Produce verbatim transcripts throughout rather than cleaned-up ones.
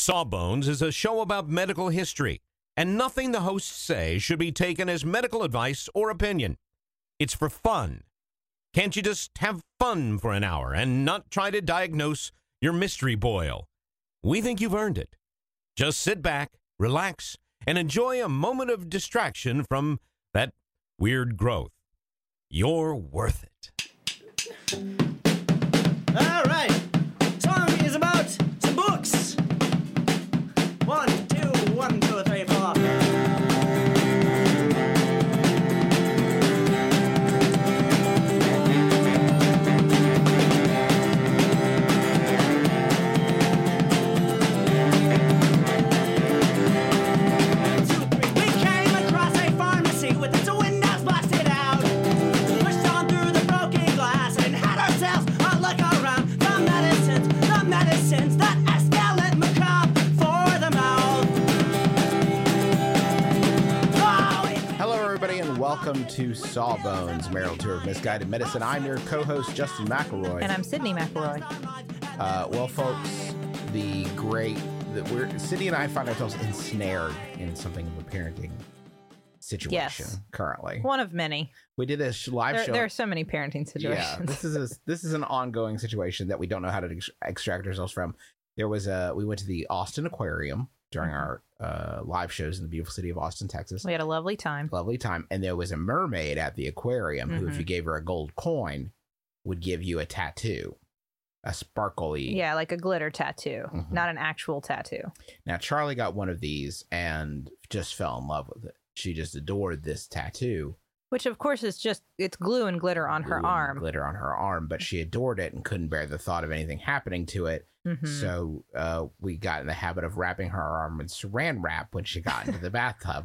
Sawbones is a show about medical history, and nothing the hosts say should be taken as medical advice or opinion. It's for fun. Can't you just have fun for an hour and not try to diagnose your mystery boil? We think you've earned it. Just sit back, relax, and enjoy a moment of distraction from that weird growth. You're worth it. All right. Song is about some books. One, two, one, two, three, four. Welcome to Sawbones, Marital Tour of Misguided Medicine. I'm your co-host, Justin McElroy. And I'm Sydney McElroy. Uh, well, folks, the great... The, we're Sydney and I find ourselves ensnared in something of a parenting situation yes. currently. One of many. We did a sh- live there, show. There are so many parenting situations. Yeah, this is a, this is an ongoing situation that we don't know how to ex- extract ourselves from. There was a... We went to the Austin Aquarium during our uh, live shows in the beautiful city of Austin, Texas. We had a lovely time. Lovely time. And there was a mermaid at the aquarium mm-hmm. who, if you gave her a gold coin, would give you a tattoo. A sparkly... Yeah, like a glitter tattoo. Mm-hmm. Not an actual tattoo. Now, Charlie got one of these and just fell in love with it. She just adored this tattoo. Which, of course, is just... It's glue and glitter on glue her arm. glitter on her arm. But she adored it and couldn't bear the thought of anything happening to it. Mm-hmm. So uh, we got in the habit of wrapping her arm in saran wrap when she got into the bathtub.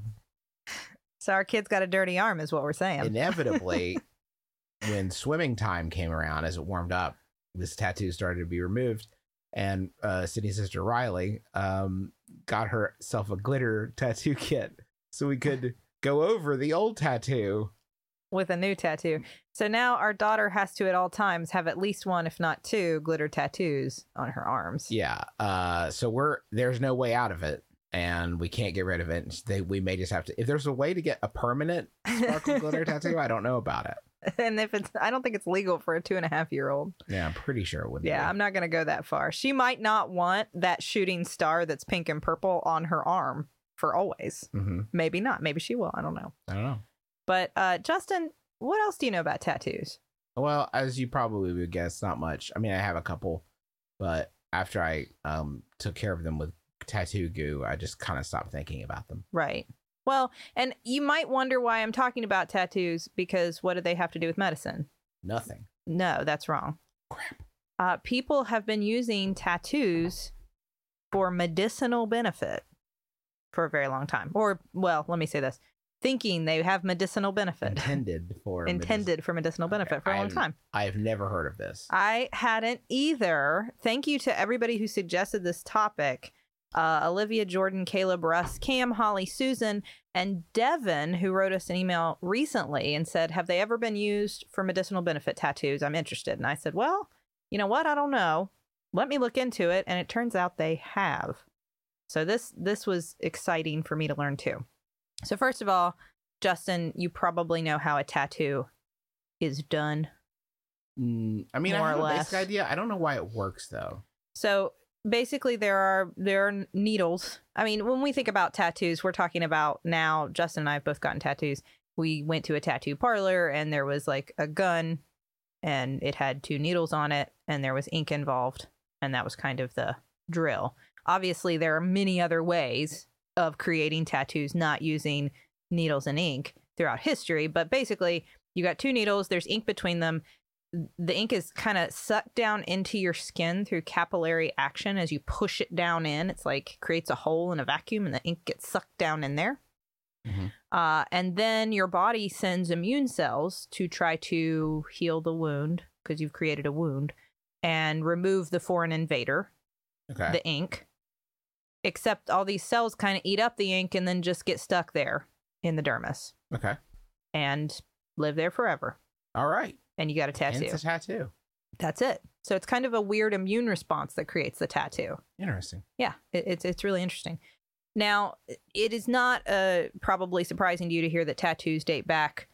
So our kid's got a dirty arm is what we're saying. Inevitably, when swimming time came around, as it warmed up, this tattoo started to be removed. And uh, Sydney's sister Riley um, got herself a glitter tattoo kit so we could go over the old tattoo. With a new tattoo. So now our daughter has to at all times have at least one, if not two, glitter tattoos on her arms. Yeah. Uh, so we're there's no way out of it, and we can't get rid of it. They, we may just have to. If there's a way to get a permanent sparkle glitter tattoo, I don't know about it. And if it's, I don't think it's legal for a two and a half year old. Yeah, I'm pretty sure it wouldn't. Yeah, be. I'm not going to go that far. She might not want that shooting star that's pink and purple on her arm for always. Mm-hmm. Maybe not. Maybe she will. I don't know. I don't know. But uh, Justin, what else do you know about tattoos? Well, as you probably would guess, not much. I mean, I have a couple, but after I um, took care of them with tattoo goo, I just kind of stopped thinking about them. Right. Well, and you might wonder why I'm talking about tattoos, because what do they have to do with medicine? Nothing. No, that's wrong. Crap. Uh, people have been using tattoos for medicinal benefit for a very long time. Or, well, let me say this. Thinking they have medicinal benefit. Intended for Intended medicinal. for medicinal benefit for a long I've, time. I've never heard of this. I hadn't either. Thank you to everybody who suggested this topic. Uh, Olivia, Jordan, Caleb, Russ, Cam, Holly, Susan, and Devin, who wrote us an email recently and said, have they ever been used for medicinal benefit tattoos? I'm interested. And I said, well, you know what? I don't know. Let me look into it. And it turns out they have. So this this was exciting for me to learn too. So first of all, Justin, you probably know how a tattoo is done. Mm, I mean, More I have or a less. basic idea. I don't know why it works, though. So basically there are there are needles. I mean, when we think about tattoos, we're talking about now, Justin and I have both gotten tattoos. We went to a tattoo parlor and there was like a gun and it had two needles on it and there was ink involved. And that was kind of the drill. Obviously, there are many other ways of creating tattoos not using needles and ink throughout history. But basically, you got two needles, there's ink between them. The ink is kind of sucked down into your skin through capillary action as you push it down in. It's like creates a hole in a vacuum and the ink gets sucked down in there. Mm-hmm. Uh, and then your body sends immune cells to try to heal the wound because you've created a wound and remove the foreign invader, okay. the ink. Except all these cells kind of eat up the ink and then just get stuck there in the dermis. Okay. And live there forever. All right. And you got a tattoo. It's a tattoo. That's it. So it's kind of a weird immune response that creates the tattoo. Interesting. Yeah, it, it's it's really interesting. Now, it is not uh, probably surprising to you to hear that tattoos date back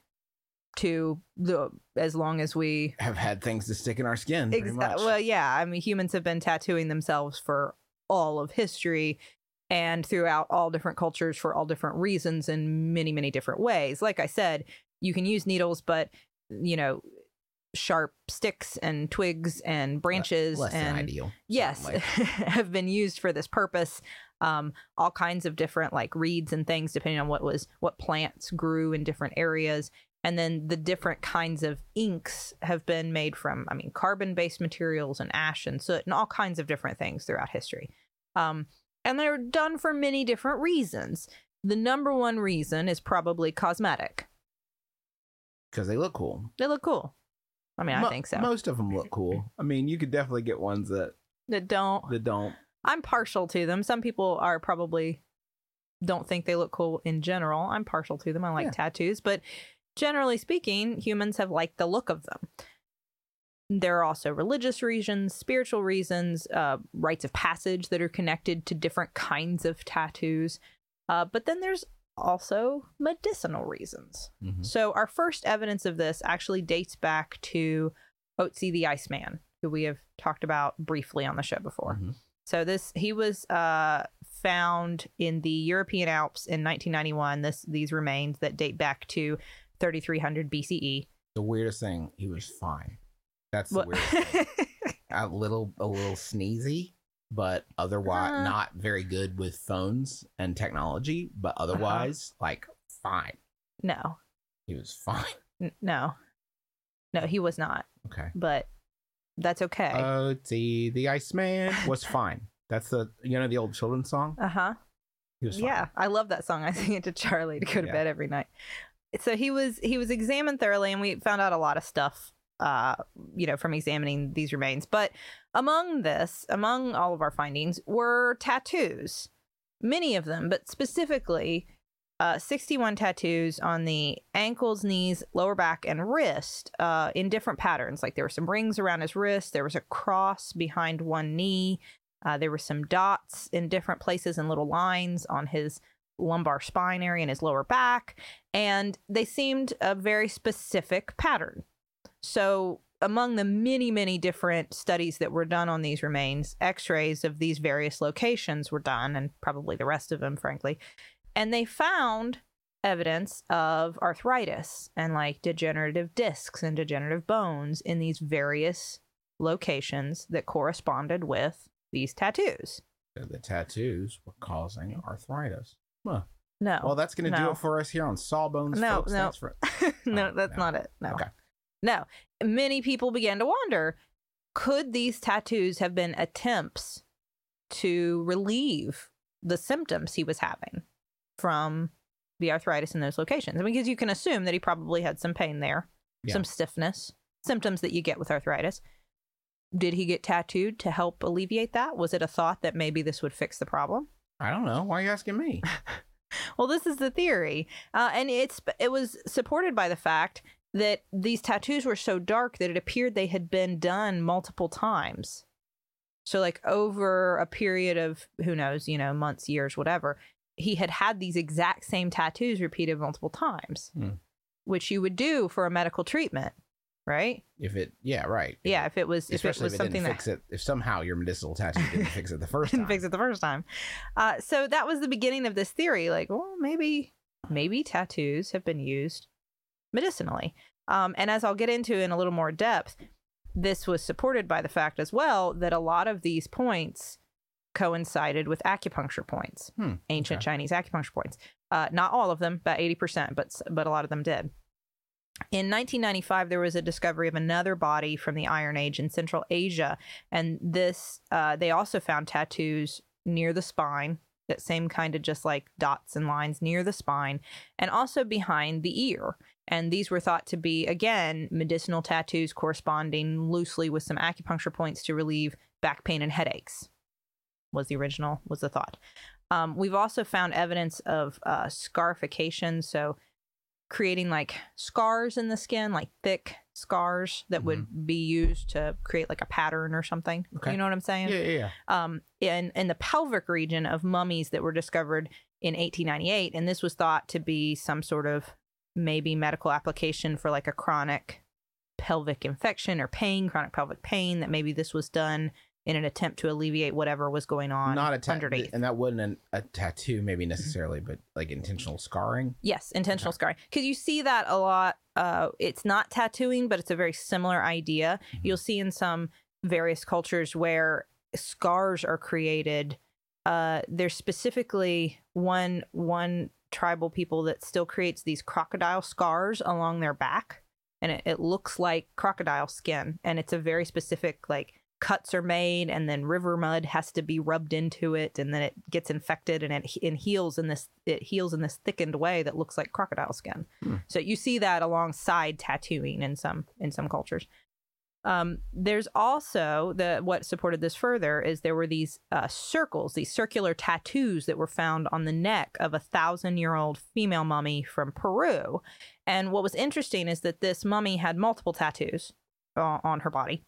to the as long as we Have had things to stick in our skin. Pretty Ex- much. Well, yeah. I mean, humans have been tattooing themselves for all of history and throughout all different cultures for all different reasons in many, many different ways. Like I said, you can use needles, but, you know, sharp sticks and twigs and branches Less and than ideal. yes, certainly. have been used for this purpose. Um, all kinds of different like reeds and things, depending on what was what plants grew in different areas. And then the different kinds of inks have been made from, I mean, carbon-based materials and ash and soot and all kinds of different things throughout history. Um, and they're done for many different reasons. The number one reason is probably cosmetic. Because they look cool. They look cool. I mean, I Mo- think so. Most of them look cool. I mean, you could definitely get ones that that don't. that don't. I'm partial to them. Some people are probably don't think they look cool in general. I'm partial to them. I like Yeah. tattoos, but generally speaking, humans have liked the look of them. There are also religious reasons, spiritual reasons, uh, rites of passage that are connected to different kinds of tattoos. Uh, but then there's also medicinal reasons. Mhm. So our first evidence of this actually dates back to Otzi the Iceman, who we have talked about briefly on the show before. Mhm. So this he was uh, found in the European Alps in nineteen ninety-one. This these remains that date back to thirty-three hundred B C E. The weirdest thing, he was fine. That's the What- weirdest thing. A little, a little sneezy, but otherwise Uh. not very good with phones and technology. But otherwise, like fine. no, He was fine. N- no, no, he was not. Okay. But that's okay. Oh, see, the Iceman was fine. That's the you know the old children's song. Uh huh. He was fine. Yeah, I love that song. I sing it to Charlie to go to Yeah. bed every night. So he was he was examined thoroughly, and we found out a lot of stuff, uh, you know, from examining these remains. But among this, among all of our findings, were tattoos, many of them, but specifically, uh, sixty-one tattoos on the ankles, knees, lower back, and wrist, uh, in different patterns. Like there were some rings around his wrist, there was a cross behind one knee. Uh, there were some dots in different places and little lines on his lumbar spine area and his lower back. And they seemed a very specific pattern. So among the many, many different studies that were done on these remains, x-rays of these various locations were done, and probably the rest of them, frankly. And they found evidence of arthritis and like degenerative discs and degenerative bones in these various locations that corresponded with these tattoos. So the tattoos were causing arthritis. Huh. No. Well, that's going to do no. it for us here on Sawbones. No, folks. no. Thanks for- no, Oh, that's no. not it. No. Okay. No. Many people began to wonder, could these tattoos have been attempts to relieve the symptoms he was having from the arthritis in those locations? Because you can assume that he probably had some pain there, Yeah. some stiffness, symptoms that you get with arthritis. Did he get tattooed to help alleviate that? Was it a thought that maybe this would fix the problem? I don't know. Why are you asking me? Well, this is the theory, uh, and it's it was supported by the fact that these tattoos were so dark that it appeared they had been done multiple times. So, like over a period of who knows, you know, months, years, whatever, he had had these exact same tattoos repeated multiple times, Hmm. which you would do for a medical treatment, right? If it, yeah, right. Yeah, if it was if it Especially was if it something didn't that fix it. If somehow your medicinal tattoo didn't fix it the first time. didn't fix it the first time. Uh, so that was the beginning of this theory. Like, well, maybe, maybe tattoos have been used medicinally. Um, and as I'll get into in a little more depth, this was supported by the fact as well that a lot of these points coincided with acupuncture points, Hmm, ancient okay. Chinese acupuncture points. Uh, not all of them, about eighty percent, but but a lot of them did. In nineteen ninety-five, there was a discovery of another body from the Iron Age in Central Asia, and this uh, they also found tattoos near the spine, that same kind of just like dots and lines near the spine, and also behind the ear. And these were thought to be, again, medicinal tattoos corresponding loosely with some acupuncture points to relieve back pain and headaches. Was the original, was the thought. Um, we've also found evidence of uh, scarification, so creating like scars in the skin, like thick scars that Mhm. would be used to create like a pattern or something. Okay. You know what I'm saying? Yeah, yeah, yeah. Um, in in the pelvic region of mummies that were discovered in eighteen ninety-eight, and this was thought to be some sort of maybe medical application for like a chronic pelvic infection or pain, chronic pelvic pain. That maybe this was done in an attempt to alleviate whatever was going on Not a ta- underneath. and that wasn't an, a tattoo, maybe necessarily, but like intentional scarring. Yes, intentional Okay. scarring. Because you see that a lot. Uh, it's not tattooing, but it's a very similar idea. Mhm. You'll see in some various cultures where scars are created. Uh, there's specifically one one tribal people that still creates these crocodile scars along their back, and it, it looks like crocodile skin, and it's a very specific like. Cuts are made, and then river mud has to be rubbed into it, and then it gets infected, and it, it heals in this it heals in this thickened way that looks like crocodile skin. Hmm. So you see that alongside tattooing in some in some cultures. Um, there's also the what supported this further is there were these uh, circles, these circular tattoos that were found on the neck of a thousand year old female mummy from Peru. And what was interesting is that this mummy had multiple tattoos uh, on her body.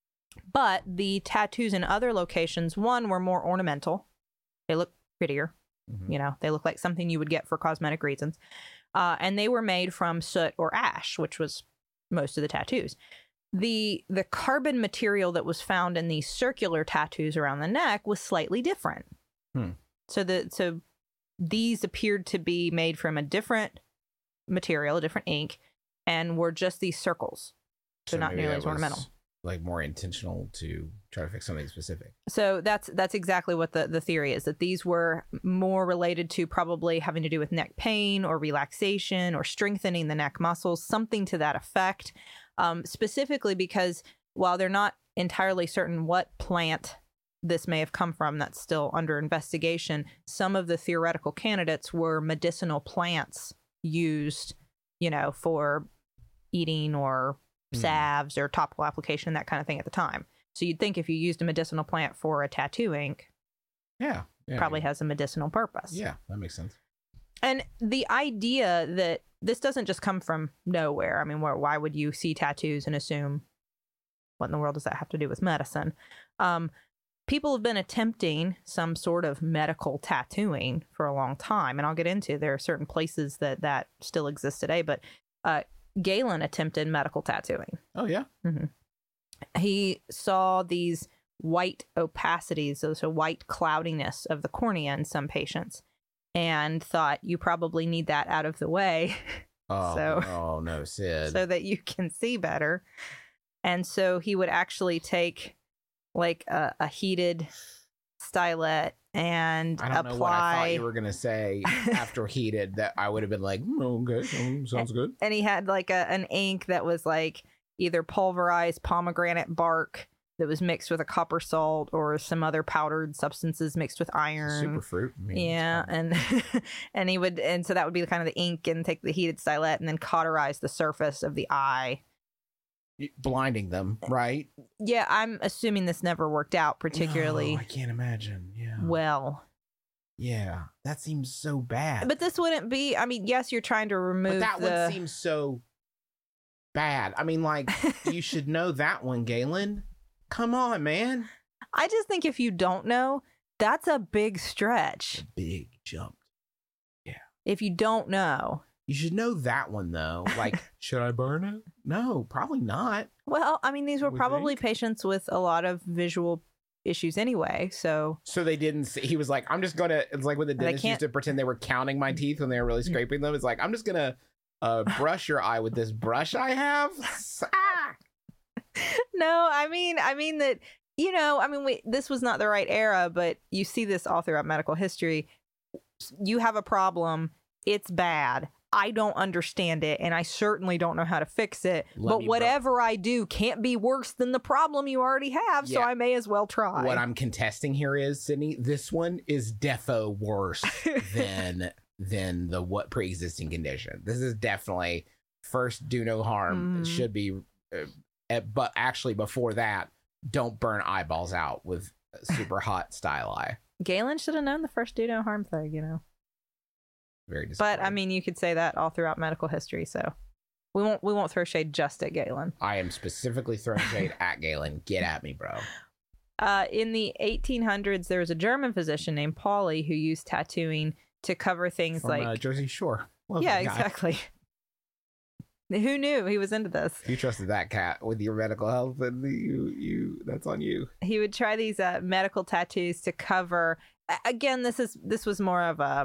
But the tattoos in other locations, one, were more ornamental. They look prettier. Mhm. You know, they look like something you would get for cosmetic reasons. Uh, and they were made from soot or ash, which was most of the tattoos. The the carbon material that was found in these circular tattoos around the neck was slightly different. Hmm. So the so these appeared to be made from a different material, a different ink, and were just these circles. So, not maybe nearly that as ornamental. was, like more intentional to try to fix something specific. So that's that's exactly what the, the theory is, that these were more related to probably having to do with neck pain or relaxation or strengthening the neck muscles, something to that effect. Um, specifically because while they're not entirely certain what plant this may have come from, that's still under investigation, some of the theoretical candidates were medicinal plants used, you know, for eating or Hmm. salves or topical application, that kind of thing at the time. So you'd think if you used a medicinal plant for a tattoo ink, Yeah. yeah probably yeah. has a medicinal purpose. Yeah, that makes sense. And the idea that this doesn't just come from nowhere. I mean, why, why would you see tattoos and assume what in the world does that have to do with medicine? Um, people have been attempting some sort of medical tattooing for a long time. And I'll get into, there are certain places that that still exist today. But uh, Galen attempted medical tattooing. Oh yeah. He saw these white opacities, so white cloudiness of the cornea in some patients, and thought you probably need that out of the way Oh, So- oh no, Sid. so that you can see better. And so he would actually take like a, a heated stylet and I don't know what I thought apply. you were gonna say after heated. That I would have been like, "Mm, okay, mm, sounds good. And he had like a, an ink that was like either pulverized pomegranate bark that was mixed with a copper salt or some other powdered substances mixed with iron. Super fruit. I mean, it's Yeah, fine. and and he would, and so that would be kind of the ink, and take the heated stylet and then cauterize the surface of the eye. blinding them, right? Yeah, I'm assuming this never worked out particularly No, I can't imagine. Yeah. well. Yeah, that seems so bad. But this wouldn't be. I mean, yes, you're trying to remove But that the. one seems so bad. I mean, like you should know that one, Galen. Come on, man. I just think if you don't know, that's a big stretch. Big jump. If you don't know, You should know that one though. Like, should I burn it? No, probably not. well, I mean, these were Would probably think. patients with a lot of visual issues anyway. So So they didn't see, he was like, I'm just gonna, it's like when the They dentist can't- used to pretend they were counting my teeth when they were really scraping them. It's like, I'm just gonna uh, brush your eye with this brush I have. Ah! no, I mean, I mean that, you know, I mean, we, this was not the right era, but you see this all throughout medical history. You have a problem. It's bad. I don't understand it, and I certainly don't know how to fix it. Let but me bro- whatever I do can't be worse than the problem you already have, so Yeah. I may as well try. What I'm contesting here is, Sydney, this one is defo worse than than the what pre-existing condition. This is definitely first do no harm. It Mhm. should be, uh, uh, but actually before that, don't burn eyeballs out with super hot style eye. Galen should have known the first do no harm thing, you know. Very disappointing. But I mean, you could say that all throughout medical history. So we won't we won't throw shade just at Galen. I am specifically throwing shade at Galen. Get at me, bro. Uh, in the eighteen hundreds, there was a German physician named Pauli who used tattooing to cover things From, like uh, Jersey Shore. Love yeah, that guy. exactly. Who knew he was into this? If you trusted that cat with your medical health, then you you that's on you. He would try these uh, medical tattoos to cover. Again, this is this was more of a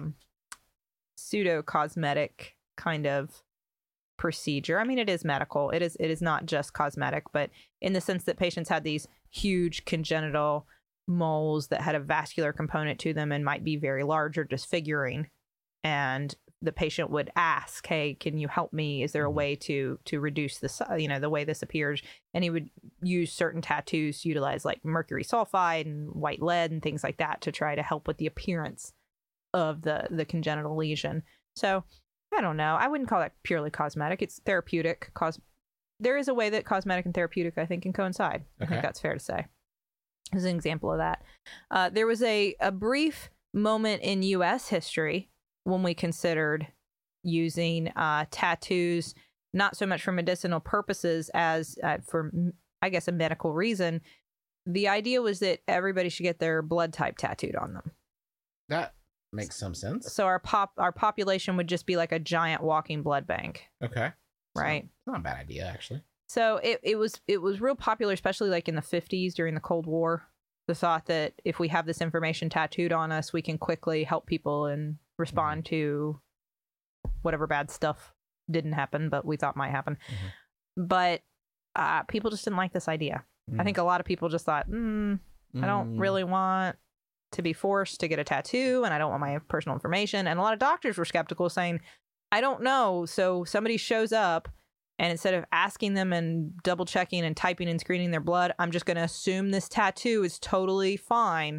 pseudo cosmetic kind of procedure. I mean, it is medical. It is it is not just cosmetic, but in the sense that patients had these huge congenital moles that had a vascular component to them and might be very large or disfiguring, and the patient would ask, "Hey, can you help me? Is there a way to to reduce this? You know, the way this appears?" And he would use certain tattoos to utilize like mercury sulfide and white lead and things like that to try to help with the appearance of the the congenital lesion. So I don't know. I wouldn't call that purely cosmetic. It's therapeutic. Cos- there is a way that cosmetic and therapeutic, I think, can coincide. I Okay. think that's fair to say. As an example of that, uh, there was a a brief moment in U S history when we considered using uh, tattoos, not so much for medicinal purposes as uh, for, I guess, a medical reason. The idea was that everybody should get their blood type tattooed on them. That makes some sense. So our pop, our population would just be like a giant walking blood bank, Okay. right? So, it's not a bad idea, actually. So it, it was it was real popular, especially like in the fifties during the Cold War. The thought that if we have this information tattooed on us, we can quickly help people and respond mm-hmm. to whatever bad stuff didn't happen, but we thought might happen. Mm-hmm. But uh, people just didn't like this idea. Mm. I think a lot of people just thought, mm, mm. I don't really want to be forced to get a tattoo, and I don't want my personal information. And a lot of doctors were skeptical, saying, I don't know. So somebody shows up, and instead of asking them and double checking and typing and screening their blood, I'm just going to assume this tattoo is totally fine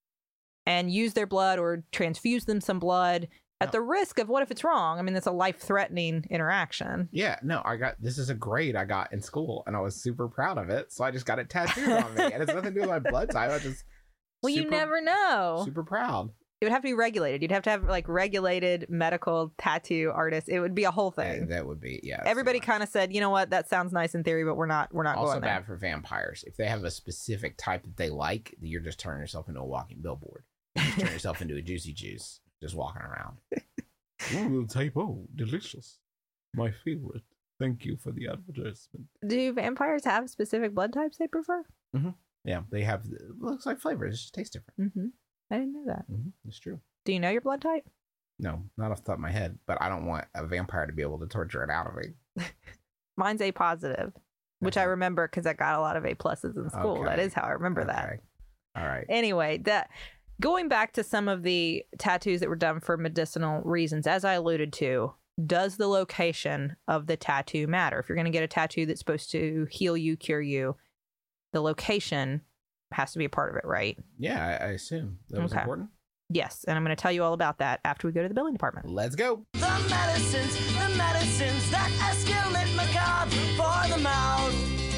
and use their blood or transfuse them some blood at the risk of what if it's wrong? I mean, that's a life-threatening interaction. Yeah, no, I got, this is a grade I got in school, and I was super proud of it. So I just got it tattooed on me, and it's nothing to do with my blood type. I just well, super, you never know. Super proud. It would have to be regulated. You'd have to have like regulated medical tattoo artists. It would be a whole thing. Yeah, that would be, yeah. Everybody kind of said, you know what, that sounds nice in theory, but we're not, we're not also going there. Also bad for vampires. If they have a specific type that they like, you're just turning yourself into a walking billboard. You just turn yourself into a juicy juice, just walking around. Ooh, typo, delicious. My favorite. Thank you for the advertisement. Do vampires have specific blood types they prefer? Mm-hmm. Yeah, they have, it looks like flavor. It just tastes different. Mm-hmm. I didn't know that. Mm-hmm. It's true. Do you know your blood type? No, not off the top of my head, but I don't want a vampire to be able to torture it out of me. Mine's A positive, which okay. I remember because I got a lot of A pluses in school. Okay. That is how I remember okay. that. All right. Anyway, that going back to some of the tattoos that were done for medicinal reasons, as I alluded to, does the location of the tattoo matter? If you're going to get a tattoo that's supposed to heal you, cure you, the location has to be a part of it, right? Yeah, I, I assume that was okay. important. Yes, and I'm going to tell you all about that after we go to the billing department. Let's go. The medicines, the medicines that escalate macabre for the mouth.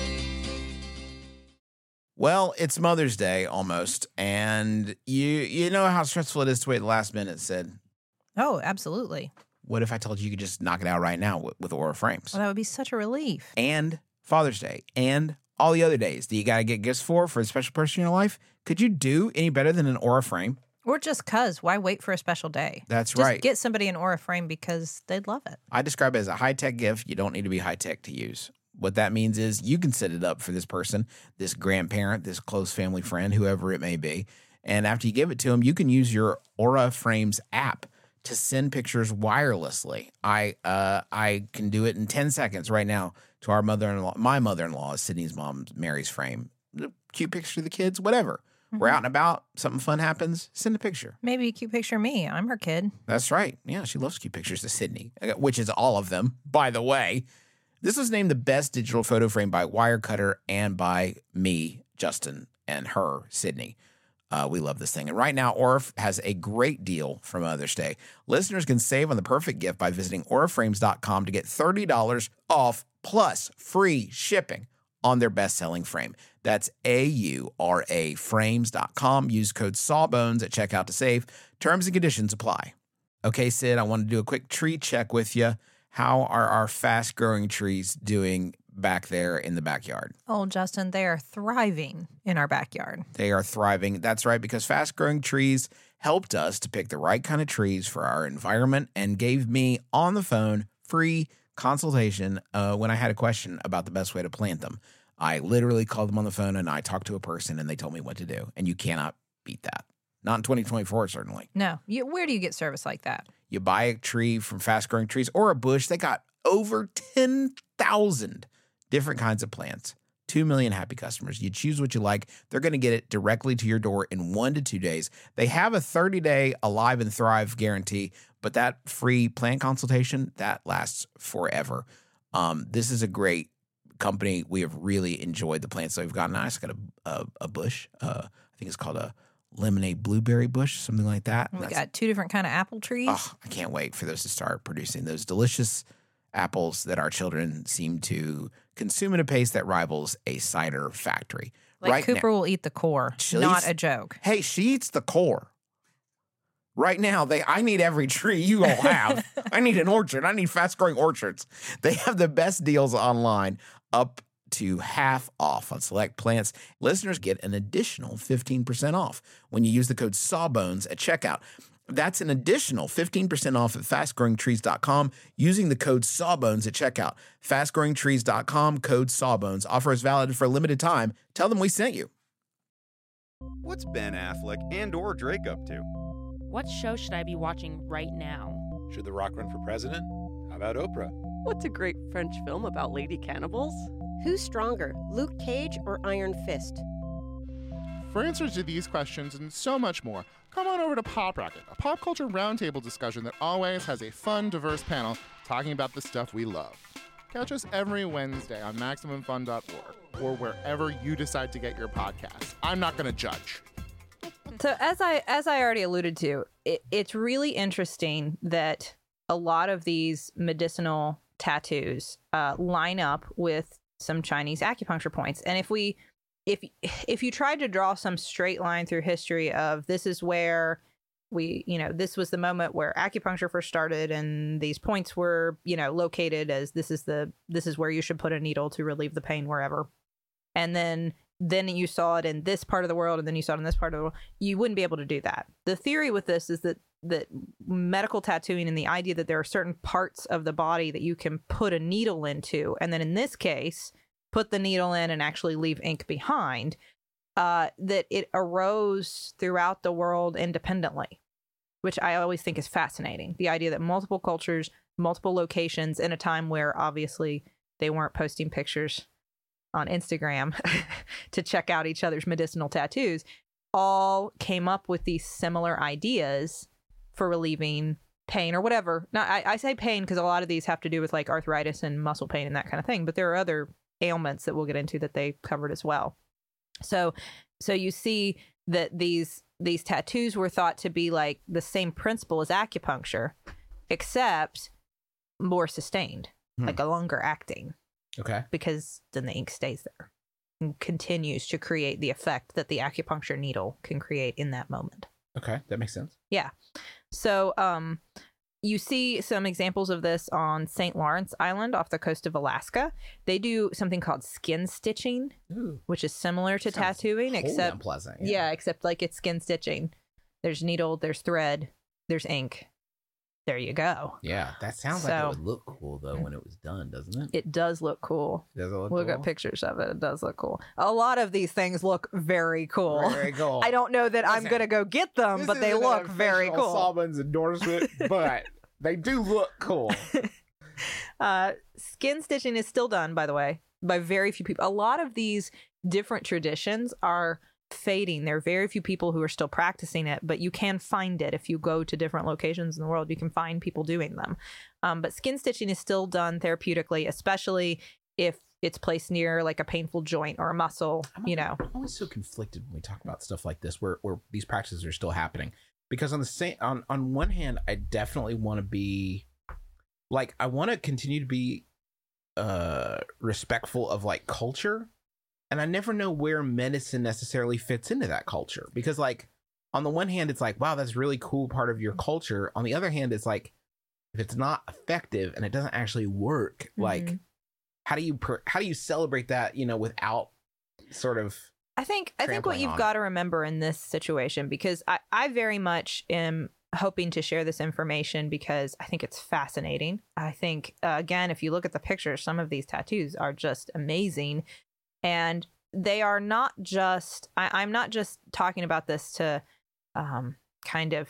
Well, it's Mother's Day almost, and you you know how stressful it is to wait the last minute, Sid. Oh, absolutely. What if I told you you could just knock it out right now with, with Aura Frames? Well, that would be such a relief. And Father's Day, and all the other days that you got to get gifts for for a special person in your life. Could you do any better than an Aura Frame? Or just cuz. Why wait for a special day? That's just right. Get somebody an Aura Frame because they'd love it. I describe it as a high-tech gift. You don't need to be high-tech to use. What that means is you can set it up for this person, this grandparent, this close family friend, whoever it may be. And after you give it to them, you can use your Aura Frames app to send pictures wirelessly. I uh, I can do it in ten seconds right now to our mother-in-law. My mother-in-law is Sydney's mom, Mary's frame. Cute picture of the kids, whatever. Mm-hmm. We're out and about, something fun happens, send a picture. Maybe a cute picture of me. I'm her kid. That's right. Yeah, she loves cute pictures of Sydney, which is all of them, by the way. This was named the best digital photo frame by Wirecutter and by me, Justin, and her, Sydney. Uh, we love this thing. And right now, Aura has a great deal for Mother's Day. Listeners can save on the perfect gift by visiting aura frames dot com to get thirty dollars off plus free shipping on their best-selling frame. That's A U R A frames dot com. Use code SAWBONES at checkout to save. Terms and conditions apply. Okay, Sid, I want to do a quick tree check with you. How are our fast-growing trees doing back there in the backyard? Oh, Justin, they are thriving in our backyard. They are thriving. That's right, because fast-growing trees helped us to pick the right kind of trees for our environment and gave me on the phone free consultation uh, when I had a question about the best way to plant them. I literally called them on the phone and I talked to a person and they told me what to do. And you cannot beat that. Not in twenty twenty-four, certainly. No. You, where do you get service like that? You buy a tree from Fast Growing Trees or a bush. They got over ten thousand different kinds of plants. two million happy customers. You choose what you like. They're going to get it directly to your door in one to two days. They have a thirty-day Alive and Thrive guarantee, but that free plant consultation, that lasts forever. Um, this is a great company. We have really enjoyed the plants that we've gotten. I just got a, a, a bush. Uh, I think it's called a lemonade blueberry bush, something like that. We got two different kind of apple trees. Oh, I can't wait for those to start producing those delicious apples that our children seem to consume at a pace that rivals a cider factory. Like right Cooper now, will eat the core, She not eats- a joke. Hey, she eats the core. Right now, they I need every tree you all have. I need an orchard. I need fast-growing orchards. They have the best deals online, up to half off on select plants. Listeners get an additional fifteen percent off when you use the code Sawbones at checkout. That's an additional fifteen percent off at fast growing trees dot com using the code Sawbones at checkout. fast growing trees dot com, code Sawbones. Offer is valid for a limited time. Tell them we sent you. What's Ben Affleck and or Drake up to? What show should I be watching right now? Should The Rock run for president? How about Oprah? What's a great French film about lady cannibals? Who's stronger, Luke Cage or Iron Fist? For answers to these questions and so much more, come on over to Pop Rocket, a pop culture roundtable discussion that always has a fun, diverse panel talking about the stuff we love. Catch us every Wednesday on Maximum Fun dot org or wherever you decide to get your podcasts. I'm not going to judge. So as I as I already alluded to, it, it's really interesting that a lot of these medicinal tattoos uh, line up with some Chinese acupuncture points. And if we if if you tried to draw some straight line through history of this is where we, you know, this was the moment where acupuncture first started and these points were, you know, located as this is the this is where you should put a needle to relieve the pain wherever. And then then you saw it in this part of the world and then you saw it in this part of the world. You wouldn't be able to do that. The theory with this is that that medical tattooing and the idea that there are certain parts of the body that you can put a needle into, and then in this case, put the needle in and actually leave ink behind, uh, that it arose throughout the world independently, which I always think is fascinating. The idea that multiple cultures, multiple locations in a time where obviously they weren't posting pictures on Instagram to check out each other's medicinal tattoos, all came up with these similar ideas for relieving pain or whatever. Now, I, I say pain because a lot of these have to do with like arthritis and muscle pain and that kind of thing, but there are other ailments that we'll get into that they covered as well. So, so you see that these these tattoos were thought to be like the same principle as acupuncture, except more sustained, hmm. like a longer acting. Okay. Because then the ink stays there and continues to create the effect that the acupuncture needle can create in that moment. Okay, that makes sense. Yeah. So um, you see some examples of this on Saint Lawrence Island off the coast of Alaska. They do something called skin stitching, Ooh. which is similar to Sounds tattooing, except unpleasant. Yeah. yeah, except like it's skin stitching. There's needle, there's thread, there's ink. There you go. Yeah, that sounds so, like it would look cool though when it was done, doesn't it? It does look cool. Does it look we'll cool? get pictures of it. It does look cool. A lot of these things look very cool. Very cool. I don't know that Listen, I'm going to go get them, but they look very cool. Sawbones endorsement, but they do look cool. uh, skin stitching is still done, by the way, by very few people. A lot of these different traditions are fading. There are very few people who are still practicing it, but you can find it if you go to different locations in the world. You can find people doing them. Um, but skin stitching is still done therapeutically, especially if it's placed near like a painful joint or a muscle. I'm you know, I'm always so conflicted when we talk about stuff like this, where where these practices are still happening. Because on the same on on one hand, I definitely want to be like I want to continue to be uh respectful of like culture. And I never know where medicine necessarily fits into that culture because, like, on the one hand, it's like, wow, that's really cool part of your culture. On the other hand, it's like, if it's not effective and it doesn't actually work, Mm-hmm. like, how do you per- how do you celebrate that, you know, without sort of I think I think what trampling you've on got it? to remember in this situation, because I, I very much am hoping to share this information because I think it's fascinating. I think, uh, again, if you look at the pictures, some of these tattoos are just amazing. And they are not just, I, I'm not just talking about this to um, kind of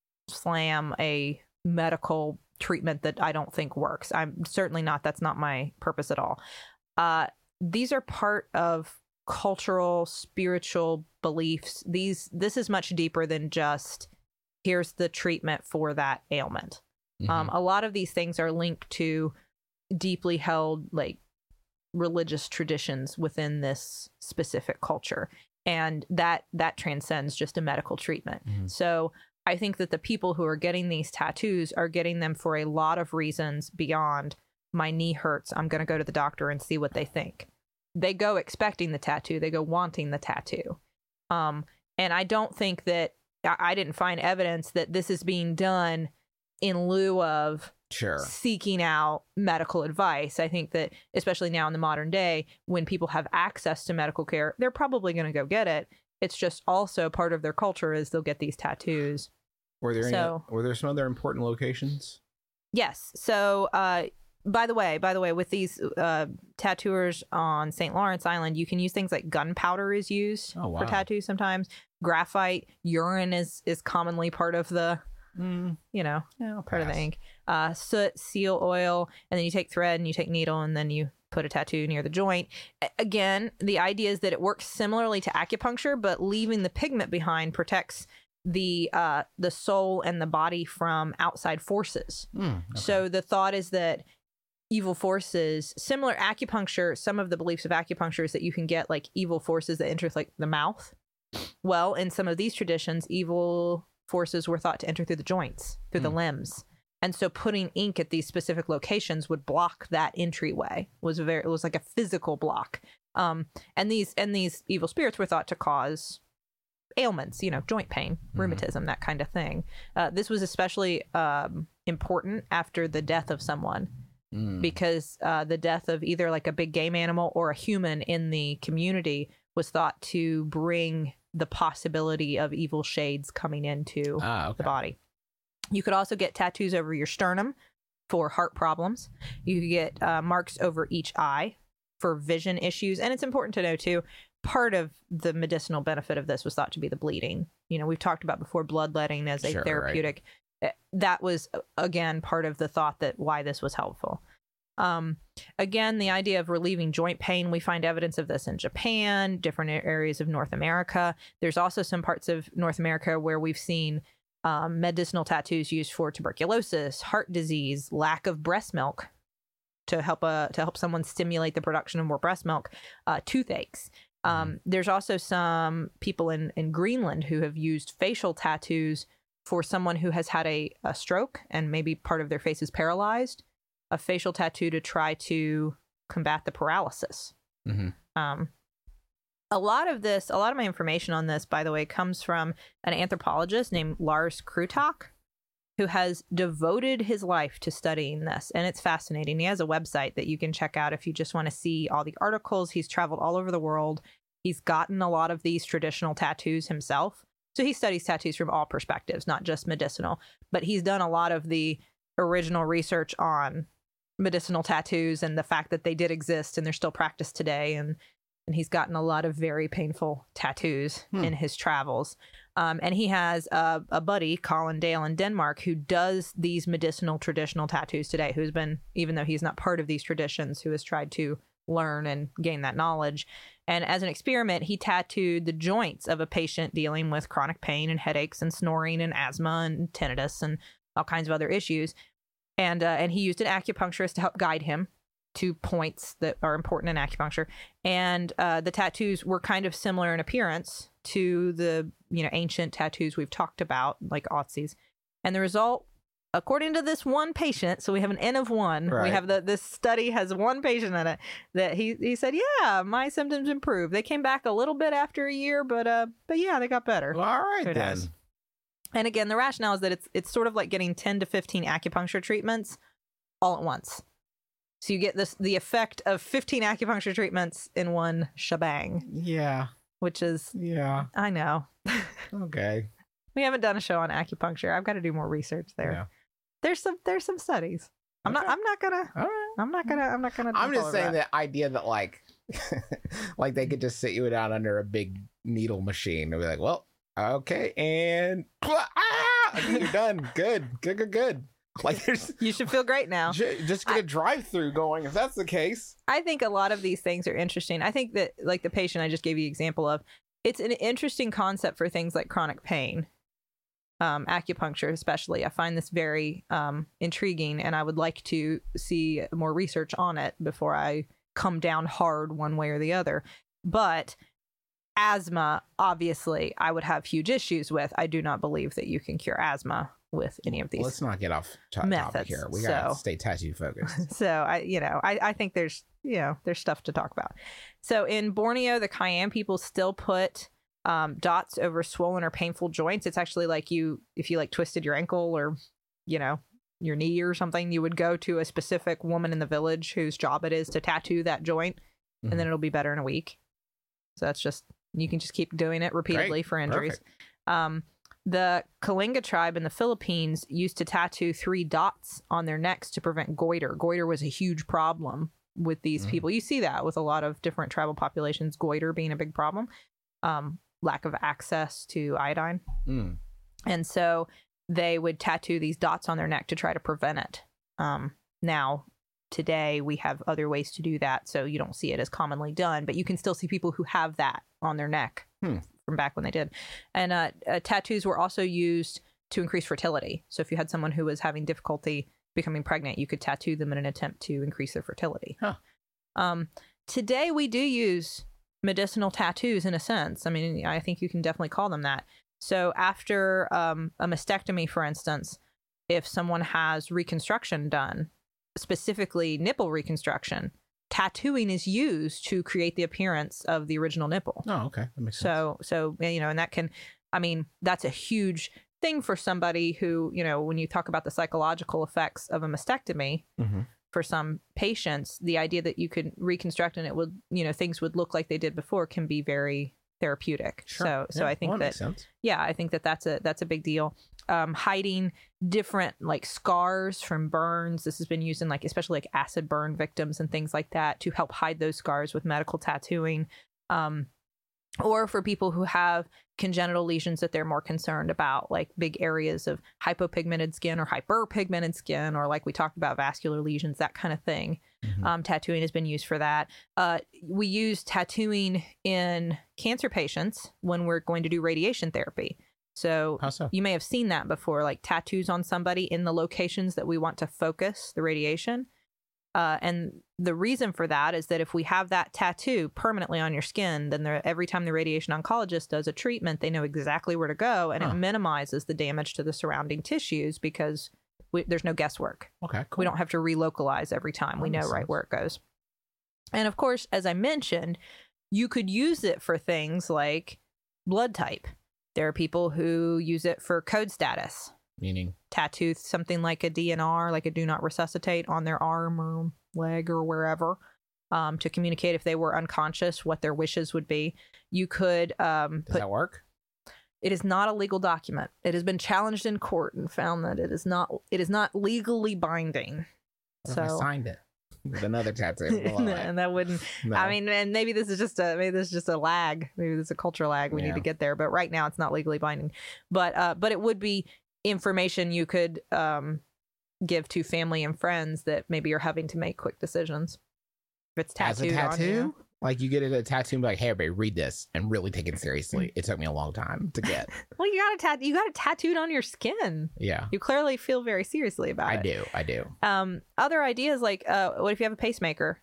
slam a medical treatment that I don't think works. I'm certainly not, that's not my purpose at all. Uh, these are part of cultural, spiritual beliefs. These, this is much deeper than just here's the treatment for that ailment. Mm-hmm. Um, a lot of these things are linked to deeply held, like, religious traditions within this specific culture, and that that transcends just a medical treatment. Mhm. So I think that the people who are getting these tattoos are getting them for a lot of reasons beyond my knee hurts, I'm going to go to the doctor and see what they think. They go expecting the tattoo, they go wanting the tattoo. Um, and I don't think that I, I didn't find evidence that this is being done in lieu of Sure. seeking out medical advice. I think that especially now in the modern day, when people have access to medical care, they're probably going to go get it. It's just also part of their culture is they'll get these tattoos. Were there So- any, were there some other important locations? Yes. So, uh, by the way, by the way, with these uh, tattooers on Saint Lawrence Island, you can use things like gunpowder is used Oh, wow. for tattoos sometimes. Graphite, urine is is commonly part of the, Mm, you know, yeah, I'll part of the pass. ink. Uh, soot, seal oil, and then you take thread and you take needle and then you put a tattoo near the joint. A- Again, the idea is that it works similarly to acupuncture, but leaving the pigment behind protects the uh, the soul and the body from outside forces. Mm, okay. So the thought is that evil forces, similar acupuncture, some of the beliefs of acupuncture is that you can get like evil forces that enter like the mouth. Well, in some of these traditions, evil forces were thought to enter through the joints, through the Hmm. limbs. And so putting ink at these specific locations would block that entryway. It was a very it was like a physical block. Um, and these and these evil spirits were thought to cause ailments, you know, joint pain, rheumatism, that kind of thing. Uh, this was especially um, important after the death of someone, Mm. because uh, the death of either like a big game animal or a human in the community was thought to bring the possibility of evil shades coming into Ah, okay. the body. You could also get tattoos over your sternum for heart problems. You could get uh, marks over each eye for vision issues. And it's important to know, too, part of the medicinal benefit of this was thought to be the bleeding. You know, we've talked about before bloodletting as a Sure, right. therapeutic. Uh, That was, uh, again, part of the thought that why this was helpful. Um, again, the idea of relieving joint pain, we find evidence of this in Japan, different a- areas of North America. There's also some parts of North America where we've seen um, medicinal tattoos used for tuberculosis, heart disease, lack of breast milk to help uh, to help someone stimulate the production of more breast milk, uh, toothaches. Um, There's also some people in, in Greenland who have used facial tattoos for someone who has had a, a stroke and maybe part of their face is paralyzed. A facial tattoo to try to combat the paralysis. Mm-hmm. Um, a lot of this, a lot of my information on this, by the way, comes from an anthropologist named Lars Krutak, who has devoted his life to studying this. And it's fascinating. He has a website that you can check out if you just want to see all the articles. He's traveled all over the world. He's gotten a lot of these traditional tattoos himself. So he studies tattoos from all perspectives, not just medicinal. But he's done a lot of the original research on medicinal tattoos and the fact that they did exist and they're still practiced today. And and he's gotten a lot of very painful tattoos Hmm. in his travels. Um, and he has a, a buddy, Colin Dale in Denmark, who does these medicinal traditional tattoos today, who's been, even though he's not part of these traditions, who has tried to learn and gain that knowledge. And as an experiment, he tattooed the joints of a patient dealing with chronic pain and headaches and snoring and asthma and tinnitus and all kinds of other issues. And uh, and he used an acupuncturist to help guide him to points that are important in acupuncture. And uh, the tattoos were kind of similar in appearance to the, you know, ancient tattoos we've talked about, like Otzi's. And the result according to this one patient, so we have an N of one. Right. We have the this study has one patient in it that he he said, yeah, my symptoms improved. They came back a little bit after a year, but uh, but yeah, they got better. Well, all right Who then. knows? And again, the rationale is that it's it's sort of like getting ten to fifteen acupuncture treatments all at once. So you get this the effect of fifteen acupuncture treatments in one shebang. Yeah. Which is yeah. I know. Okay. We haven't done a show on acupuncture. I've got to do more research there. Yeah. There's some there's some studies. I'm Okay. not I'm not gonna All right. I'm not gonna I'm not gonna I'm jump just all over saying that. the idea that like like they could just sit you down under a big needle machine and be like, well, okay, and ah, okay, you're done. Good, good, good, good. Like there's You should feel great now. ju- just get a drive through going if that's the case. I think a lot of these things are interesting. I think that like the patient I just gave you an example of, it's an interesting concept for things like chronic pain. Um, acupuncture especially. I find this very um, intriguing, and I would like to see more research on it before I come down hard one way or the other. But asthma, obviously, I would have huge issues with. I do not believe that you can cure asthma with any of these. Let's not get off to- methods, topic here. We gotta so- stay tattoo focused. So I, you know, I, I think there's, you know, there's stuff to talk about. So in Borneo, the Cayenne people still put um, dots over swollen or painful joints. It's actually like you, if you like twisted your ankle or, you know, your knee or something, you would go to a specific woman in the village whose job it is to tattoo that joint, and then it'll be better in a week. So that's just, you can just keep doing it repeatedly Great. for injuries. Perfect. Um, the Kalinga tribe in the Philippines used to tattoo three dots on their necks to prevent goiter. Goiter was a huge problem with these Mm. people. You see that with a lot of different tribal populations, goiter being a big problem. Um, lack of access to iodine. Mm. And so they would tattoo these dots on their neck to try to prevent it. Um, now, today, we have other ways to do that, so you don't see it as commonly done, but you can still see people who have that on their neck Hmm. from back when they did. And uh, uh, tattoos were also used to increase fertility. So if you had someone who was having difficulty becoming pregnant, you could tattoo them in an attempt to increase their fertility. Huh. Um, today, we do use medicinal tattoos in a sense. I mean, I think you can definitely call them that. So after um, a mastectomy, for instance, if someone has reconstruction done, specifically nipple reconstruction, tattooing is used to create the appearance of the original nipple. Oh, okay. That makes sense. So, so, you know, and that can, I mean, that's a huge thing for somebody who, you know, when you talk about the psychological effects of a mastectomy, Mhm. for some patients, the idea that you could reconstruct and it would, you know, things would look like they did before can be very therapeutic. Sure. So, so Yeah, I think well, that that, makes sense. yeah, I think that that's a, that's a big deal. Um, hiding different like scars from burns. This has been used in like, especially like acid burn victims and things like that to help hide those scars with medical tattooing. Um, or for people who have congenital lesions that they're more concerned about, like big areas of hypopigmented skin or hyperpigmented skin, or like we talked about vascular lesions, that kind of thing. Mhm. Um, tattooing has been used for that. Uh, we use tattooing in cancer patients when we're going to do radiation therapy. So, How so? you may have seen that before, like tattoos on somebody in the locations that we want to focus the radiation. Uh, and the reason for that is that if we have that tattoo permanently on your skin, then there, every time the radiation oncologist does a treatment, they know exactly where to go, and Huh. it minimizes the damage to the surrounding tissues because we, there's no guesswork. Okay, cool. We don't have to relocalize every time. We That know makes right sense. where it goes. And of course, as I mentioned, you could use it for things like blood type. There are people who use it for code status. Meaning? Tattoo something like a D N R, like a do not resuscitate, on their arm or leg or wherever, um, to communicate if they were unconscious what their wishes would be. You could um, Does put. that work? It is not a legal document. It has been challenged in court and found that it is not. It is not legally binding. What so if I signed it with another tattoo? below it? and that wouldn't. No. I mean, and maybe this is just a maybe this is just a lag. Maybe this is a culture lag. We Yeah. need to get there, but right now it's not legally binding. But uh, but it would be information you could um give to family and friends that maybe are having to make quick decisions. If it's As a tattooed on tattoo? you. Like you get a tattoo and be like, hey, everybody, read this and really take it seriously. It took me a long time to get. Well, you got a tat. You got it tattooed on your skin. Yeah. You clearly feel very seriously about I it. do. I do. Um, other ideas like, uh, what if you have a pacemaker,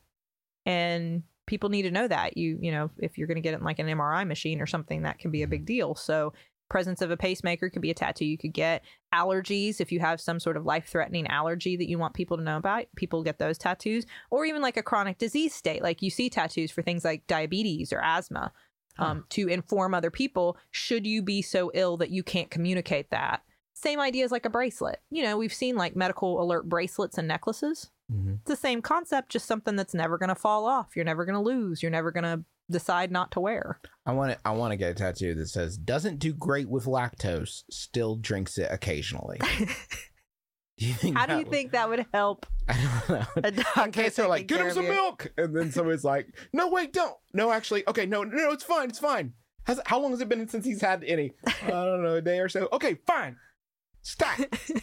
and people need to know that you, you know, if you're going to get it in like an M R I machine or something, that can be a big deal. So presence of a pacemaker could be a tattoo you could get. Allergies, if you have some sort of life-threatening allergy that you want people to know about, people get those tattoos. Or even like a chronic disease state, like you see tattoos for things like diabetes or asthma, um, huh. to inform other people, should you be so ill that you can't communicate that. Same idea as like a bracelet. You know, we've seen like medical alert bracelets and necklaces. Mm-hmm. It's the same concept, just something that's never going to fall off. You're never going to lose. You're never going to decide not to wear. I want to I want to get a tattoo that says doesn't do great with lactose, still drinks it occasionally. Do you think How do you would, think that would help? I don't know. A doctor in case they're like, get him some you. milk, and then somebody's like, no, wait, don't. No, actually, okay, no, no, it's fine, it's fine. Has, how long has it been since he's had any? I don't know, a day or so. Okay, fine. Stop.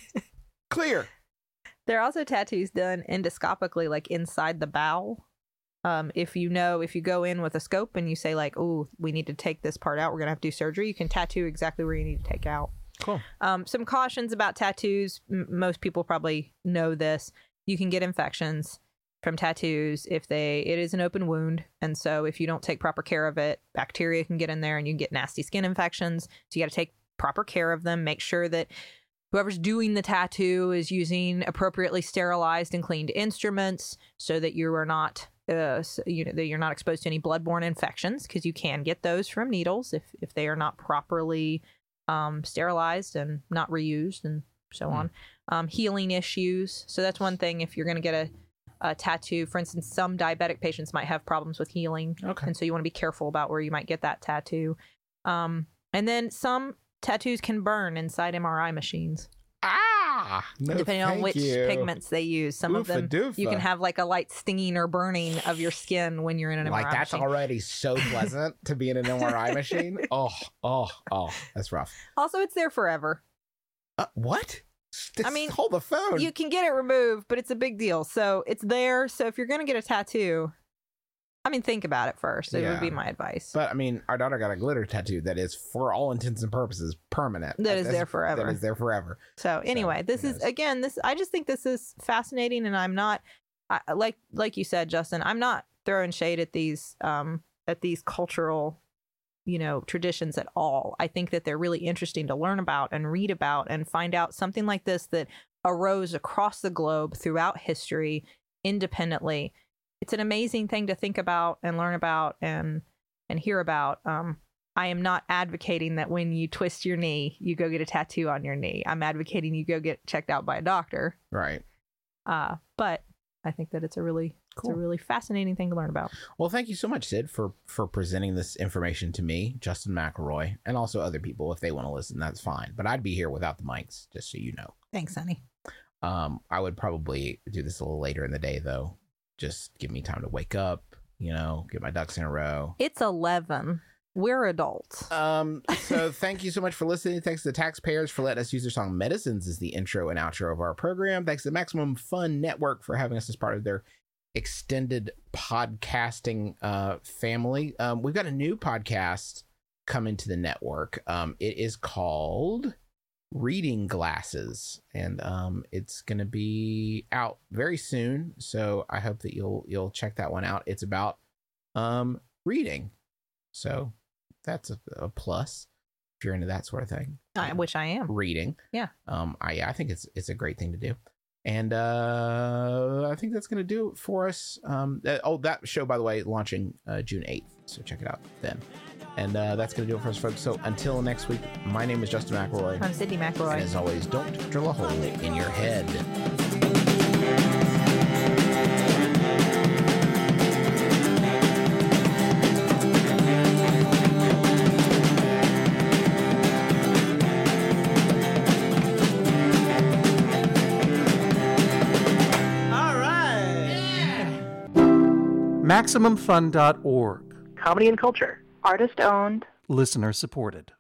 Clear. There are also tattoos done endoscopically, like inside the bowel. Um, if you know, if you go in with a scope and you say like, oh, we need to take this part out, we're going to have to do surgery, you can tattoo exactly where you need to take out. Cool. Um, some cautions about tattoos. M- most people probably know this. You can get infections from tattoos if they, it is an open wound. And so if you don't take proper care of it, bacteria can get in there and you can get nasty skin infections. So you got to take proper care of them. Make sure that whoever's doing the tattoo is using appropriately sterilized and cleaned instruments so that you are not, uh, you know, that you're not exposed to any bloodborne infections, because you can get those from needles if, if they are not properly um, sterilized and not reused and so mm. on. Um, healing issues. So that's one thing. If you're going to get a, a tattoo, for instance, some diabetic patients might have problems with healing. Okay. And so you want to be careful about where you might get that tattoo. Um, and then some tattoos can burn inside M R I machines. Ah! No, depending on which you. pigments they use. Some Oofa of them, doofa. you can have like a light stinging or burning of your skin when you're in an like M R I that's machine. already so pleasant to be in an M R I machine. Oh, oh, oh, that's rough. Also, it's there forever. Uh, what? Just I mean, hold the phone. You can get it removed, but it's a big deal. So it's there. So if you're going to get a tattoo, I mean, think about it first. It Yeah. would be my advice. But I mean, our daughter got a glitter tattoo that is, for all intents and purposes, permanent. That is That's- there forever. That is there forever. So anyway, this who is knows? again, this I just think this is fascinating, and I'm not I, like like you said, Justin. I'm not throwing shade at these um at these cultural, you know, traditions at all. I think that they're really interesting to learn about and read about and find out something like this that arose across the globe throughout history independently. It's an amazing thing to think about and learn about and and hear about. Um, I am not advocating that when you twist your knee, you go get a tattoo on your knee. I'm advocating you go get checked out by a doctor. Right. Uh, but I think that it's a really Cool. it's a really fascinating thing to learn about. Well, thank you so much, Sid, for for presenting this information to me, Justin McElroy, and also other people. If they want to listen, that's fine. But I'd be here without the mics, just so you know. Thanks, honey. Um, I would probably do this a little later in the day, though. Just give me time to wake up, you know, get my ducks in a row. It's eleven. We're adults. Um, so thank you so much for listening. Thanks to the taxpayers for letting us use their song Medicines as the intro and outro of our program. Thanks to the Maximum Fun Network for having us as part of their extended podcasting uh, family. Um, we've got a new podcast coming to the network. Um, it is called Reading Glasses, and um, it's going to be out very soon. So I hope that you'll you'll check that one out. It's about um, reading. So that's a, a plus if you're into that sort of thing. I, which I am. Reading. Yeah. Um. I I think it's it's a great thing to do, and uh, I think that's gonna do it for us. Um. That, oh, that show, by the way, launching uh, June eighth. So check it out then. And uh, that's gonna do it for us, folks. So until next week, my name is Justin McElroy. I'm Sydney McElroy. And as always, don't drill a hole in your head. Maximum Fun dot org. Comedy and culture. Artist owned. Listener supported.